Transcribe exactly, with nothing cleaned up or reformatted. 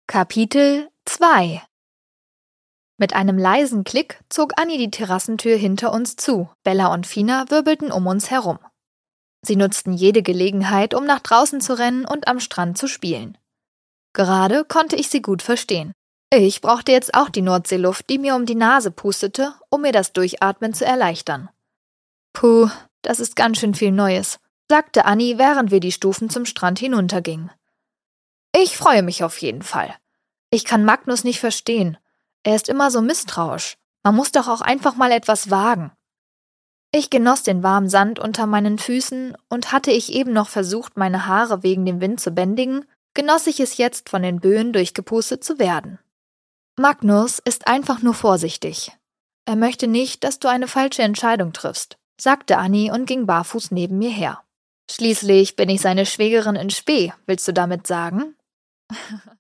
Kapitel zwei. Mit einem leisen Klick zog Anni die Terrassentür hinter uns zu. Bella und Fina wirbelten um uns herum. Sie nutzten jede Gelegenheit, um nach draußen zu rennen und am Strand zu spielen. Gerade konnte ich sie gut verstehen. Ich brauchte jetzt auch die Nordseeluft, die mir um die Nase pustete, um mir das Durchatmen zu erleichtern. Puh, das ist ganz schön viel Neues, sagte Anni, während wir die Stufen zum Strand hinuntergingen. Ich freue mich auf jeden Fall. Ich kann Magnus nicht verstehen. Er ist immer so misstrauisch. Man muss doch auch einfach mal etwas wagen. Ich genoss den warmen Sand unter meinen Füßen und hatte ich eben noch versucht, meine Haare wegen dem Wind zu bändigen, genoss ich es jetzt, von den Böen durchgepustet zu werden. Magnus ist einfach nur vorsichtig. Er möchte nicht, dass du eine falsche Entscheidung triffst, sagte Anni und ging barfuß neben mir her. Schließlich bin ich seine Schwägerin in Spee, willst du damit sagen?